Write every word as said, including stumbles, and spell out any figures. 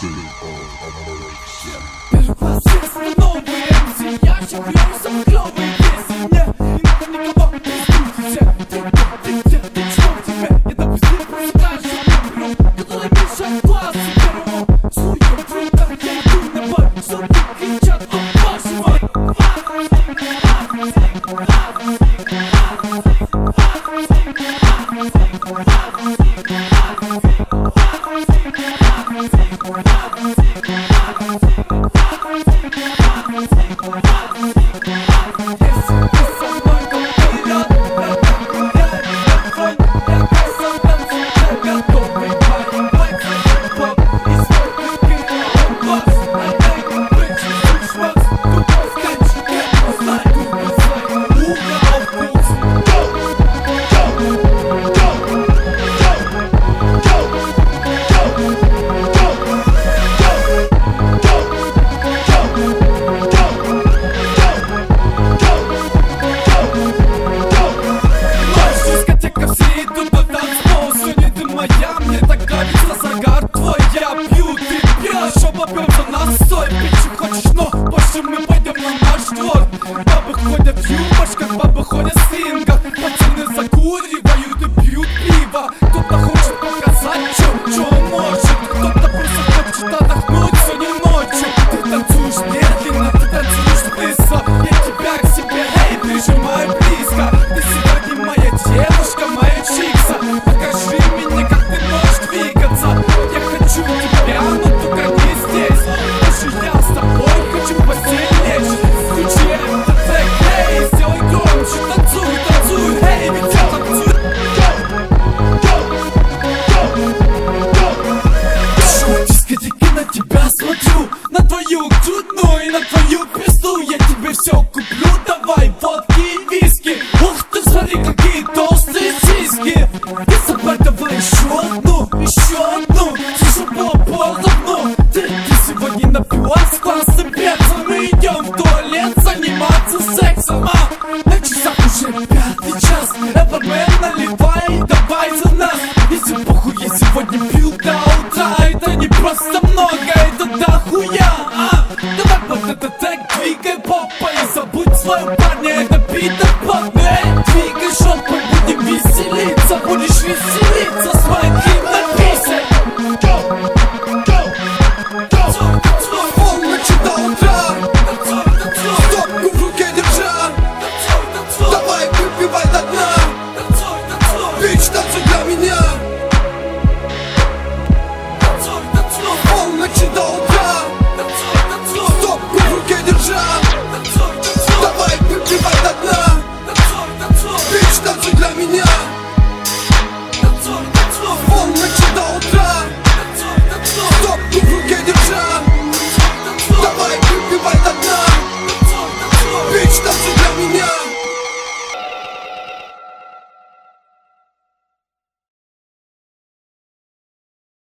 Первый класс, все новые эм си. Я шагаю самые клёвые песни. Не надо никого пиздить. Ты, ты, ты, ты, что тебе? Я допустил просто каждую игру, который мешает классу первому. Слушай, круто, я иду на бой, чтобы кричат: о, боже мой! Хочешь, но позже мы пойдем на наш двор. Бабы ходят в юбочках, бабы ходят в слингах. Пацаны закуривают и пьют пиво. Кто-то хочет показать, что, что он может. Кто-то просто хочет отдохнуть сегодня ночью. Ты танцуешь медленно, ты танцуешь быстро. Я тебя к себе, эй, прижимаю близко.